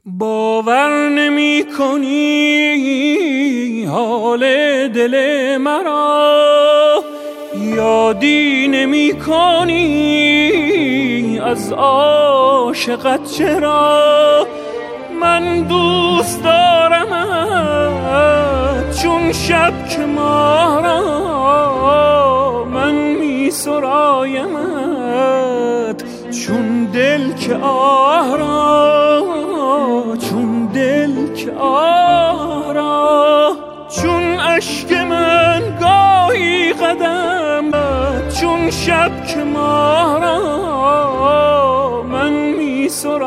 باور نمی کنی حال دل مرا، یادی نمی کنی از عاشقت چرا. من دوست دارمت چون شب که ماه را، من می سرایمت چون دل که آه را، چون دل که آه را. چون اشک من گاهی قدم، چون شب که ماه را، من می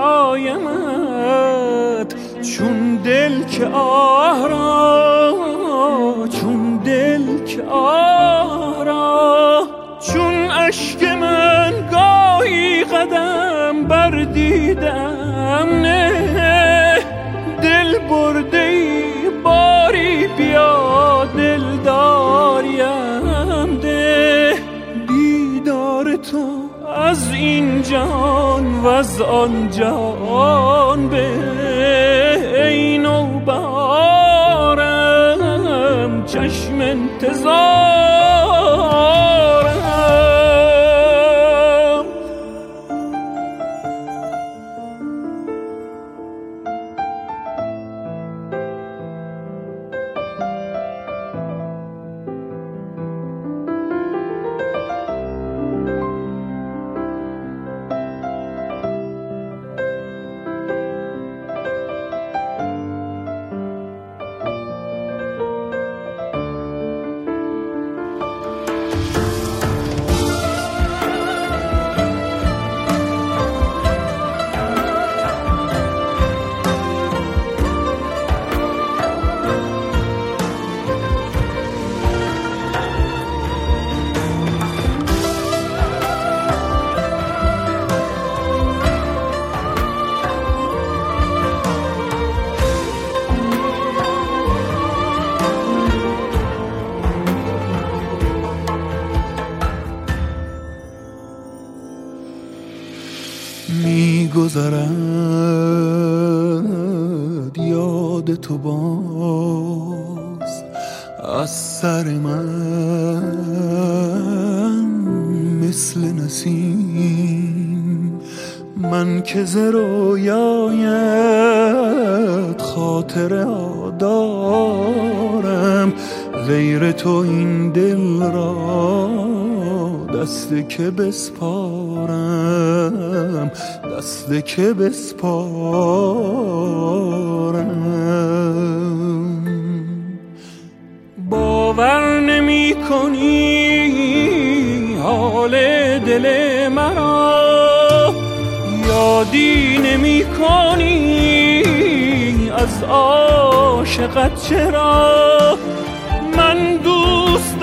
سرایمت چون دل که آه را، چون دل که آه را. چون اشک من گاهی قدم بر دیدم نه، دل برده ای باری بیا دل داریم ده. دیدار تو از این جهان و از آن جهان به، ای نوبهارم چشم انتظارم. می‌گذرد یاد تو باز از سر من مثل نسیم. من که ز رویایت خاطره دارم، غیر تو این دل را دست که بسپارم، دست که بسپارم. باور نمی کنی حال دل مرا، یادی نمی کنی از عاشقت چرا. من دوست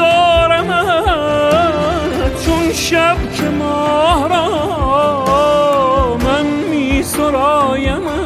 دارمت چون شب که ماه را، من می سرایم